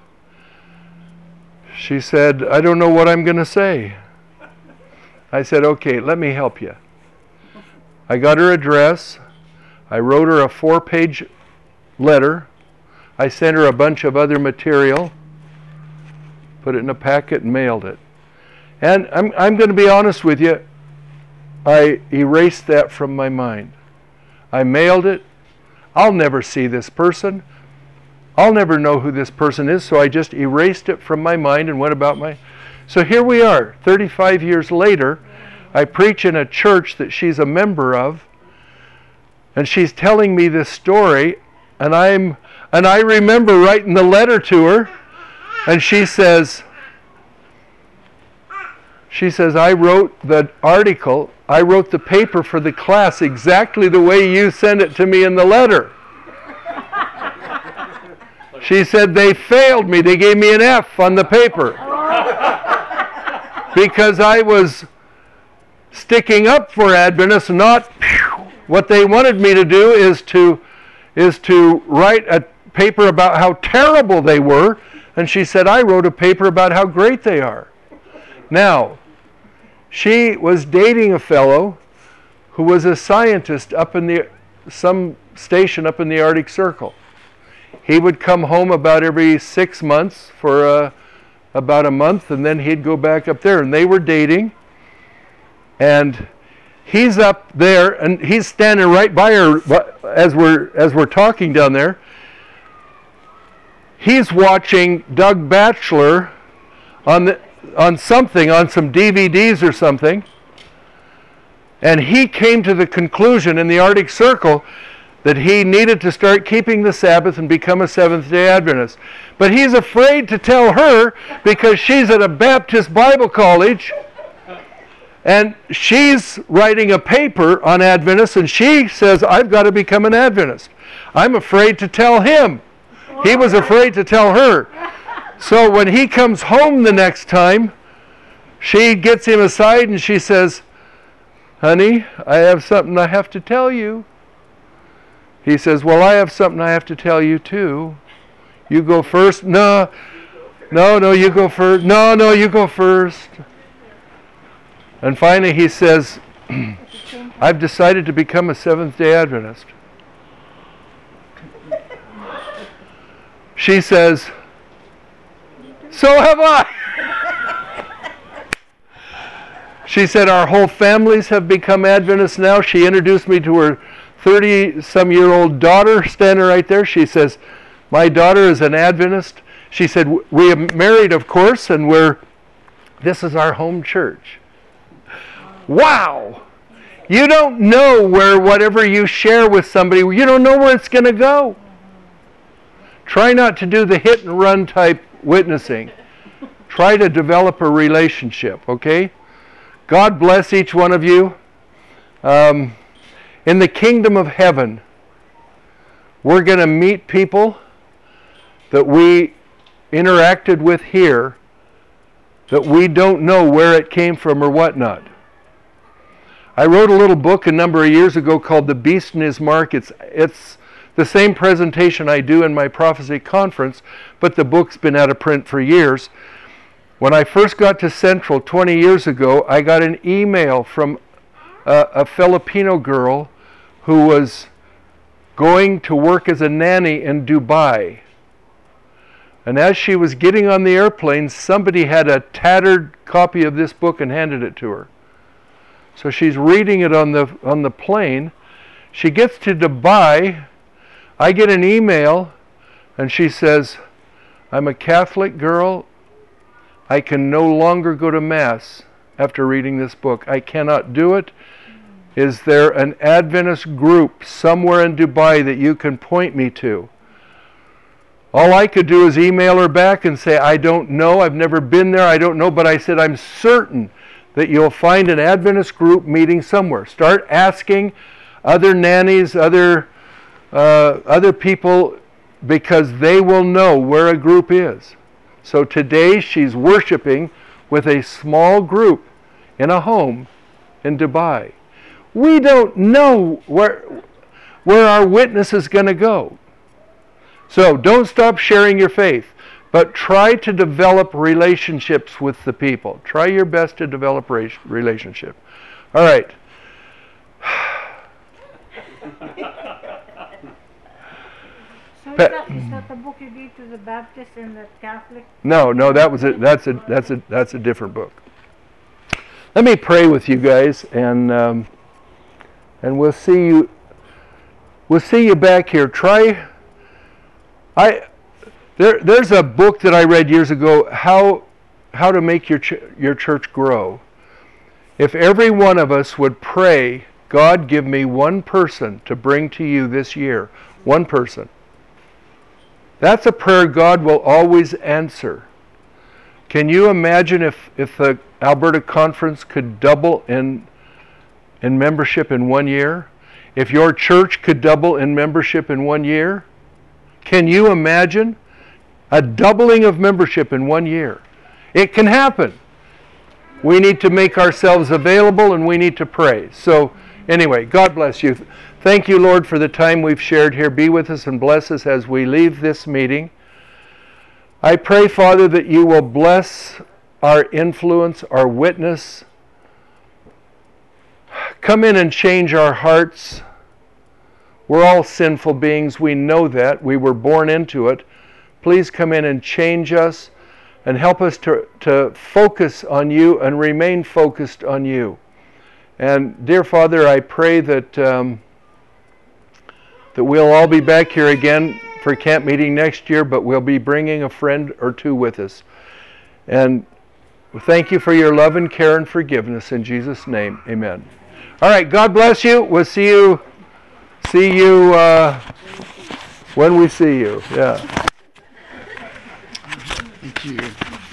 She said, I don't know what I'm going to say. I said, okay, let me help you. I got her address. I wrote her a 4-page letter. I sent her a bunch of other material, put it in a packet and mailed it. And I'm going to be honest with you, I erased that from my mind. I mailed it. I'll never see this person. I'll never know who this person is, so I just erased it from my mind and went about my... So here we are, 35 years later. I preach in a church that she's a member of, and she's telling me this story, and I remember writing the letter to her, and she says, I wrote the article, I wrote the paper for the class exactly the way you sent it to me in the letter. She said, they failed me. They gave me an F on the paper. Because I was sticking up for Adventists, not what they wanted me to do is to write a paper about how terrible they were. And she said, I wrote a paper about how great they are. Now, she was dating a fellow who was a scientist up in some station up in the Arctic Circle. He would come home about every 6 months for about a month, and then he'd go back up there. And they were dating, and he's up there, and he's standing right by her as we're talking down there. He's watching Doug Batchelor on some DVDs or something, and he came to the conclusion in the Arctic Circle that he needed to start keeping the Sabbath and become a Seventh-day Adventist. But he's afraid to tell her because she's at a Baptist Bible college and she's writing a paper on Adventists, and she says, I've got to become an Adventist. I'm afraid to tell him. He was afraid to tell her. So when he comes home the next time, she gets him aside and she says, honey, I have something I have to tell you. He says, well, I have something I have to tell you too. You go first. No, you go first. No, you go first. And finally he says, I've decided to become a Seventh-day Adventist. She says, so have I. She said, our whole families have become Adventists now. She introduced me to her 30-some-year-old daughter standing right there. She says, my daughter is an Adventist. She said, we are married, of course, and this is our home church. Wow! You don't know where whatever you share with somebody, you don't know where it's going to go. Try not to do the hit and run type witnessing. Try to develop a relationship, okay? God bless each one of you. In the kingdom of heaven, we're going to meet people that we interacted with here that we don't know where it came from or whatnot. I wrote a little book a number of years ago called The Beast and His Mark. It's the same presentation I do in my prophecy conference, but the book's been out of print for years. When I first got to Central 20 years ago, I got an email from a Filipino girl who was going to work as a nanny in Dubai. And as she was getting on the airplane, somebody had a tattered copy of this book and handed it to her. So she's reading it on the plane. She gets to Dubai. I get an email, and she says, I'm a Catholic girl. I can no longer go to Mass after reading this book. I cannot do it. Is there an Adventist group somewhere in Dubai that you can point me to? All I could do is email her back and say, I don't know, I've never been there, I don't know, but I said, I'm certain that you'll find an Adventist group meeting somewhere. Start asking other nannies, other other people, because they will know where a group is. So today she's worshiping with a small group in a home in Dubai. We don't know where our witness is going to go. So don't stop sharing your faith, but try to develop relationships with the people. Try your best to develop relationship. All right. So is that the book you gave to the Baptist and the Catholic? No, that was it. That's a different book. Let me pray with you guys, and we'll see you. We'll see you back here. There's a book that I read years ago, how to make your church grow. If every one of us would pray, God, give me one person to bring to you this year. One person. That's a prayer God will always answer. Can you imagine if the Alberta Conference could double in membership in 1 year? If your church could double in membership in 1 year? Can you imagine a doubling of membership in 1 year? It can happen. We need to make ourselves available, and we need to pray. So anyway, God bless you. Thank you, Lord, for the time we've shared here. Be with us and bless us as we leave this meeting. I pray, Father, that you will bless our influence, our witness. Come in and change our hearts. We're all sinful beings. We know that. We were born into it. Please come in and change us and help us to focus on you and remain focused on you. And dear Father, I pray that we'll all be back here again for camp meeting next year, but we'll be bringing a friend or two with us. And thank you for your love and care and forgiveness. In Jesus' name, amen. All right, God bless you. We'll see you when we see you. Yeah. Thank you.